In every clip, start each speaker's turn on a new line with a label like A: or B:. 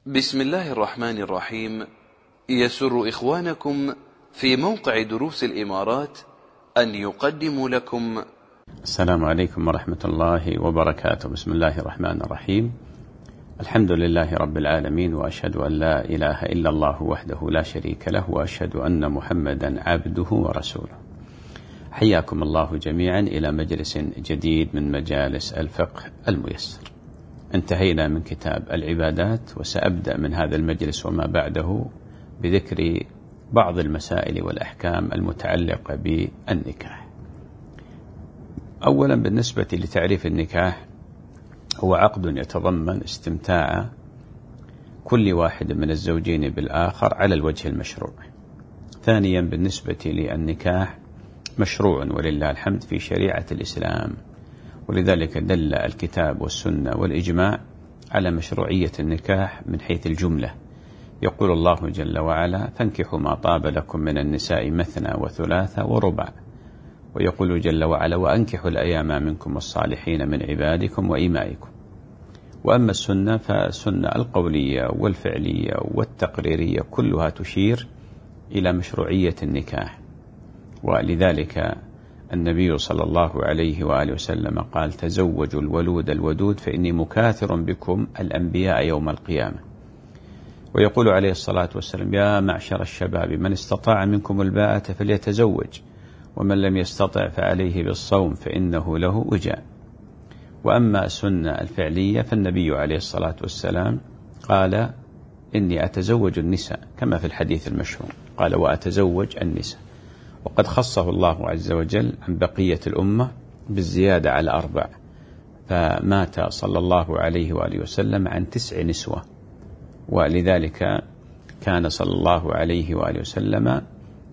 A: بسم الله الرحمن الرحيم. يسر إخوانكم في موقع دروس الإمارات أن يقدموا لكم.
B: السلام عليكم ورحمة الله وبركاته. بسم الله الرحمن الرحيم. الحمد لله رب العالمين، وأشهد أن لا إله إلا الله وحده لا شريك له، وأشهد أن محمدا عبده ورسوله. حياكم الله جميعا إلى مجلس جديد من مجالس الفقه الميسر. انتهينا من كتاب العبادات، وسأبدأ من هذا المجلس وما بعده بذكر بعض المسائل والأحكام المتعلقة بالنكاح. أولا، بالنسبة لتعريف النكاح، هو عقد يتضمن استمتاع كل واحد من الزوجين بالآخر على الوجه المشروع. ثانيا، بالنسبة للنكاح، مشروع ولله الحمد في شريعة الإسلام، ولذلك دل الكتاب والسنة والإجماع على مشروعية النكاح من حيث الجملة. يقول الله جل وعلا: فانكحوا ما طاب لكم من النساء مثنى وثلاث ورباع. ويقول جل وعلا: وأنكحوا الأيام منكم والصالحين من عبادكم وإمائكم. وأما السنة فالسنة القولية والفعلية والتقريرية كلها تشير إلى مشروعية النكاح. ولذلك النبي صلى الله عليه وآله وسلم قال: تزوجوا الولود الودود فإني مكاثر بكم الأنبياء يوم القيامة. ويقول عليه الصلاة والسلام: يا معشر الشباب من استطاع منكم الباءة فليتزوج، ومن لم يستطع فعليه بالصوم فإنه له وجاء. وأما السنة الفعلية فالنبي عليه الصلاة والسلام قال: إني أتزوج النساء، كما في الحديث المشهور قال: وأتزوج النساء. وقد خصه الله عز وجل عن بقية الأمة بالزيادة على 4، فمات صلى الله عليه وآله وسلم عن 9 نسوة، ولذلك كان صلى الله عليه وآله وسلم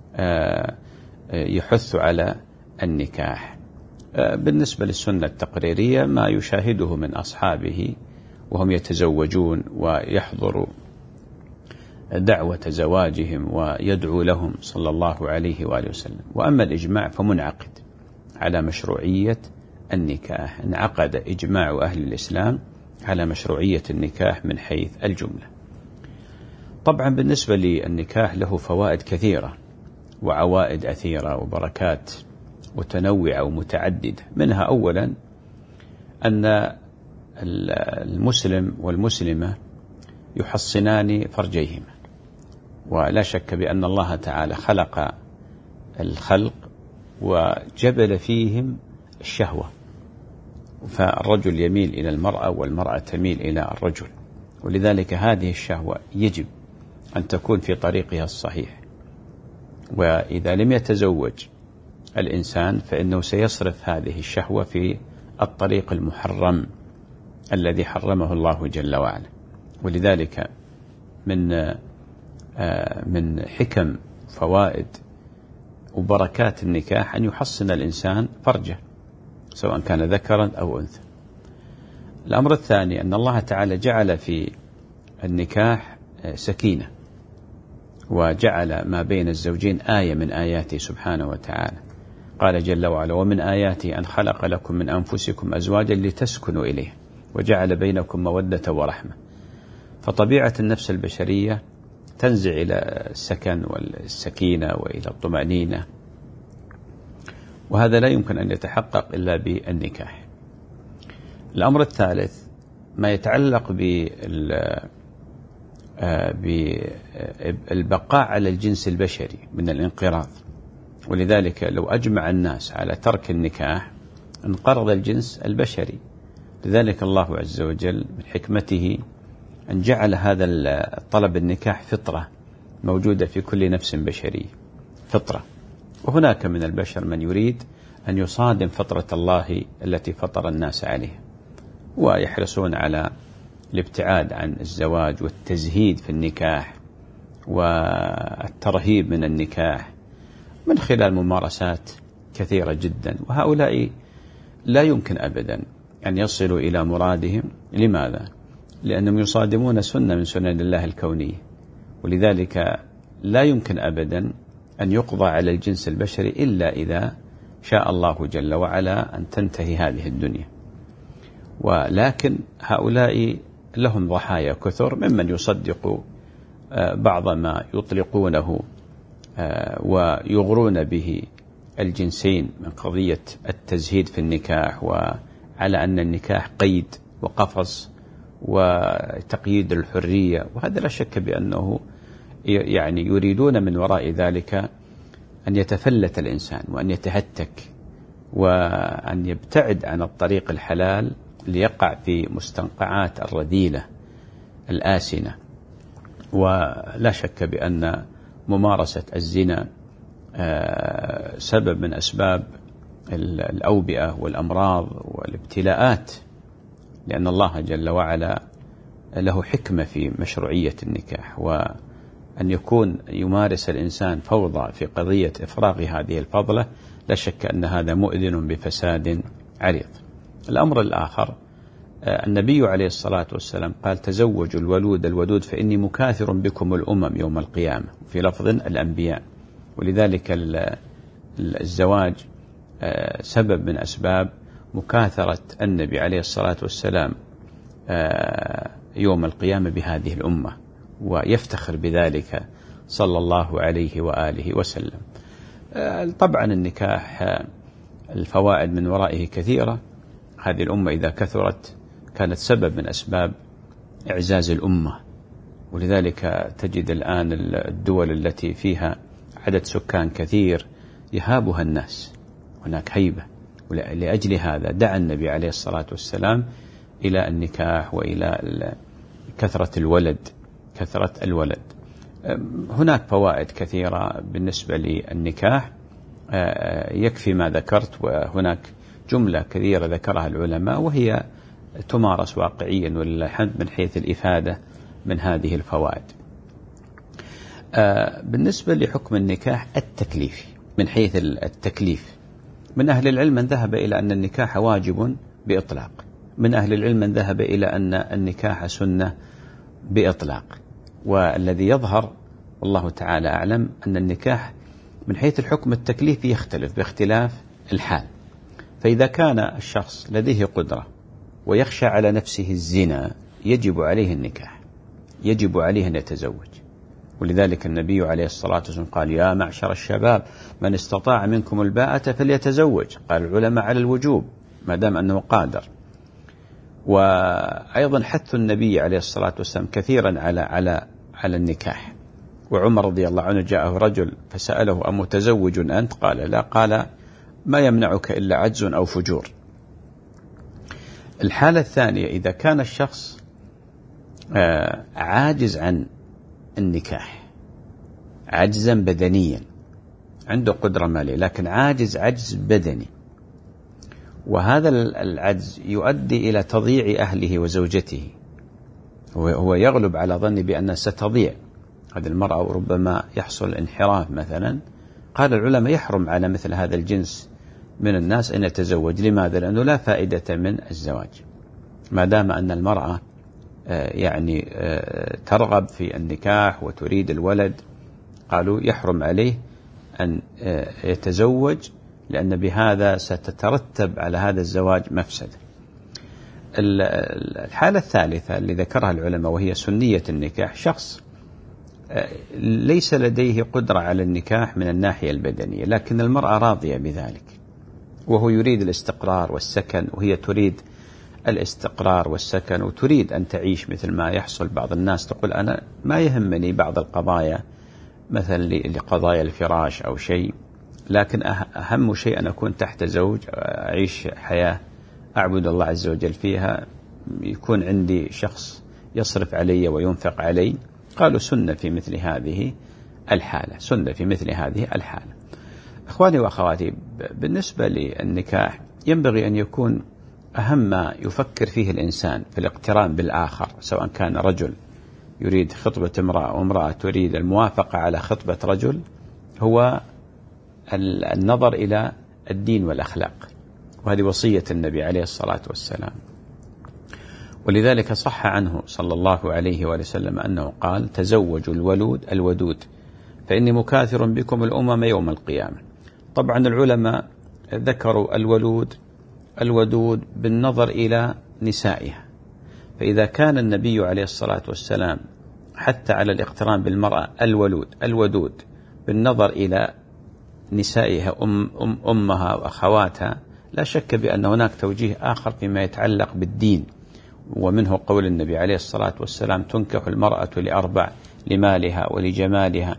B: يحث على النكاح. بالنسبة للسنة التقريرية، ما يشاهده من أصحابه وهم يتزوجون ويحضر دعوة زواجهم ويدعو لهم صلى الله عليه وآله وسلم. وأما الإجماع فمنعقد على مشروعية النكاح، انعقد إجماع أهل الإسلام على مشروعية النكاح من حيث الجملة. طبعا بالنسبة للنكاح له فوائد كثيرة وعوائد أثيرة وبركات متنوعة ومتعددة. منها أولا أن المسلم والمسلمة يحصنان فرجيهما، ولا شك بأن الله تعالى خلق الخلق وجبل فيهم الشهوة، فالرجل يميل إلى المرأة والمرأة تميل إلى الرجل، ولذلك هذه الشهوة يجب أن تكون في طريقها الصحيح. وإذا لم يتزوج الإنسان فإنه سيصرف هذه الشهوة في الطريق المحرم الذي حرمه الله جل وعلا. ولذلك من حكم فوائد وبركات النكاح أن يحصن الإنسان فرجه، سواء كان ذكرا أو أنثى. الأمر الثاني أن الله تعالى جعل في النكاح سكينة، وجعل ما بين الزوجين آية من آياته سبحانه وتعالى. قال جل وعلا: ومن آياته أن خلق لكم من أنفسكم أزواجا لتسكنوا إليه وجعل بينكم مودة ورحمة. فطبيعة النفس البشرية تنزع إلى السكن والسكينة وإلى الطمأنينة، وهذا لا يمكن أن يتحقق إلا بالنكاح. الأمر الثالث ما يتعلق بالبقاء على الجنس البشري من الانقراض. ولذلك لو أجمع الناس على ترك النكاح انقرض الجنس البشري. لذلك الله عز وجل من حكمته أن جعل هذا طلب النكاح فطرة موجودة في كل نفس بشري، فطرة. وهناك من البشر من يريد أن يصادم فطرة الله التي فطر الناس عليها، ويحرصون على الابتعاد عن الزواج والتزهيد في النكاح والترهيب من النكاح من خلال ممارسات كثيرة جدا. وهؤلاء لا يمكن أبدا أن يصلوا إلى مرادهم. لماذا؟ لأنهم يصادمون سنة من سنن الله الكونية، ولذلك لا يمكن أبدا أن يقضى على الجنس البشري إلا إذا شاء الله جل وعلا أن تنتهي هذه الدنيا. ولكن هؤلاء لهم ضحايا كثر ممن يصدق بعض ما يطلقونه ويغرون به الجنسين من قضية التزهيد في النكاح، وعلى أن النكاح قيد وقفص وتقييد الحرية، وهذا لا شك بأنه يعني يريدون من وراء ذلك أن يتفلت الإنسان وأن يتهتك وأن يبتعد عن الطريق الحلال ليقع في مستنقعات الرذيلة الآسنة. ولا شك بأن ممارسة الزنا سبب من أسباب الأوبئة والأمراض والابتلاءات، لأن الله جل وعلا له حكمة في مشروعية النكاح، وأن يمارس الإنسان فوضى في قضية إفراغ هذه الفضلة لا شك أن هذا مؤذن بفساد عريض. الأمر الآخر، النبي عليه الصلاة والسلام قال: تزوجوا الولود الودود فإني مكاثر بكم الأمم يوم القيامة، في لفظ الأنبياء. ولذلك الزواج سبب من أسباب مكاثرة النبي عليه الصلاة والسلام يوم القيامة بهذه الأمة، ويفتخر بذلك صلى الله عليه وآله وسلم. طبعا النكاح الفوائد من ورائه كثيرة. هذه الأمة إذا كثرت كانت سبب من أسباب إعزاز الأمة، ولذلك تجد الآن الدول التي فيها عدد سكان كثير يهابها الناس، هناك هيبة. ولأجل هذا دعا النبي عليه الصلاة والسلام إلى النكاح وإلى كثرة الولد. هناك فوائد كثيرة بالنسبة للنكاح، يكفي ما ذكرت، وهناك جملة كثيرة ذكرها العلماء وهي تمارس واقعيا ولله الحمد من حيث الإفادة من هذه الفوائد. بالنسبة لحكم النكاح التكليفي، من حيث التكليف، من أهل العلم من ذهب إلى أن النكاح واجب بإطلاق، من أهل العلم من ذهب إلى أن النكاح سنة بإطلاق. والذي يظهر والله تعالى أعلم أن النكاح من حيث الحكم التكليفي يختلف باختلاف الحال. فإذا كان الشخص لديه قدرة ويخشى على نفسه الزنا يجب عليه النكاح، يجب عليه أن يتزوج. ولذلك النبي عليه الصلاة والسلام قال: يا معشر الشباب من استطاع منكم الباءة فليتزوج. قال العلماء على الوجوب ما دام أنه قادر. وأيضا حث النبي عليه الصلاة والسلام كثيرا على النكاح. وعمر رضي الله عنه جاءه رجل فسأله: أمتزوج أنت؟ قال: لا. قال: ما يمنعك إلا عجز أو فجور. الحالة الثانية، إذا كان الشخص عاجز عن النكاح عجزا بدنيا، عنده قدرة مالية لكن عجز بدني، وهذا العجز يؤدي إلى تضييع أهله وزوجته، هو يغلب على ظني بأنها ستضيع هذه المرأة وربما يحصل انحراف مثلا. قال العلماء: يحرم على مثل هذا الجنس من الناس أن يتزوج. لماذا؟ لأنه لا فائدة من الزواج ما دام أن المرأة ترغب في النكاح وتريد الولد. قالوا يحرم عليه أن يتزوج، لأن بهذا ستترتب على هذا الزواج مفسدة. الحالة الثالثة اللي ذكرها العلماء وهي سنية النكاح، شخص ليس لديه قدرة على النكاح من الناحية البدنية، لكن المرأة راضية بذلك، وهو يريد الاستقرار والسكن، وهي تريد الاستقرار والسكن وتريد أن تعيش مثل ما يحصل. بعض الناس تقول: أنا ما يهمني بعض القضايا مثلا لقضايا الفراش أو شيء، لكن أهم شيء أن أكون تحت زوج، أعيش حياة أعبد الله عز وجل فيها، يكون عندي شخص يصرف علي وينفق علي. قالوا سنة في مثل هذه الحالة، سنة في مثل هذه الحالة. أخواني وأخواتي، بالنسبة للنكاح ينبغي أن يكون أهم ما يفكر فيه الإنسان في الاقتران بالآخر، سواء كان رجل يريد خطبة امرأة وامرأة تريد الموافقة على خطبة رجل، هو النظر إلى الدين والأخلاق، وهذه وصية النبي عليه الصلاة والسلام. ولذلك صح عنه صلى الله عليه وسلم أنه قال: تزوجوا الودود فإني مكاثر بكم الأمم يوم القيامة. طبعا العلماء ذكروا الودود بالنظر إلى نسائها، فإذا كان النبي عليه الصلاة والسلام حتى على الاقتران بالمرأة الودود بالنظر إلى نسائها أمها وأخواتها، لا شك بأن هناك توجيه آخر فيما يتعلق بالدين، ومنه قول النبي عليه الصلاة والسلام: تنكح المرأة لأربع: لمالها ولجمالها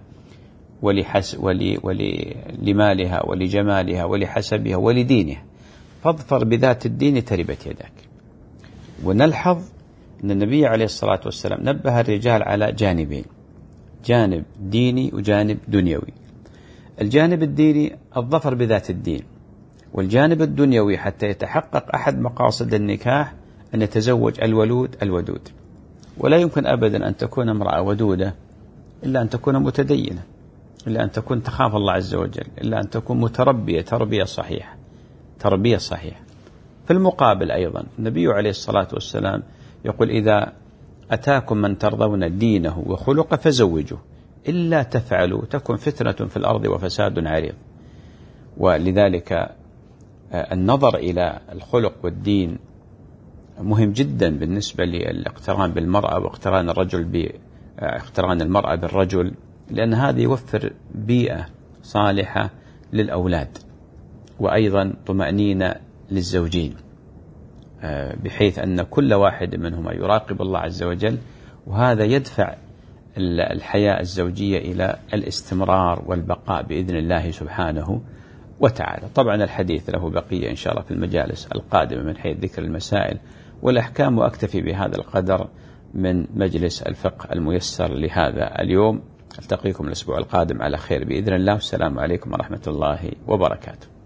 B: ولمالها ولجمالها ولحسبها ولدينها، فاظفر بذات الدين تربت يداك. ونلحظ أن النبي عليه الصلاة والسلام نبه الرجال على جانبين: جانب ديني وجانب دنيوي. الجانب الديني الظفر بذات الدين، والجانب الدنيوي حتى يتحقق أحد مقاصد النكاح أن يتزوج الودود. ولا يمكن أبدا أن تكون امرأة ودودة إلا أن تكون متدينة، إلا أن تكون تخاف الله عز وجل، إلا أن تكون متربية تربية صحيحة. في المقابل أيضا النبي عليه الصلاة والسلام يقول: إذا أتاكم من ترضون دينه وخلقه فزوجوه، إلا تفعلوا تكن فتنة في الأرض وفساد عريض. ولذلك النظر إلى الخلق والدين مهم جدا بالنسبة للاقتران بالمرأة واقتران اقتران المرأة بالرجل، لأن هذا يوفر بيئة صالحة للأولاد، وأيضا طمأنينة للزوجين، بحيث أن كل واحد منهما يراقب الله عز وجل، وهذا يدفع الحياة الزوجية إلى الاستمرار والبقاء بإذن الله سبحانه وتعالى. طبعا الحديث له بقية إن شاء الله في المجالس القادمة من حيث ذكر المسائل والأحكام، وأكتفي بهذا القدر من مجلس الفقه الميسر لهذا اليوم. ألتقيكم الأسبوع القادم على خير بإذن الله. والسلام عليكم ورحمة الله وبركاته.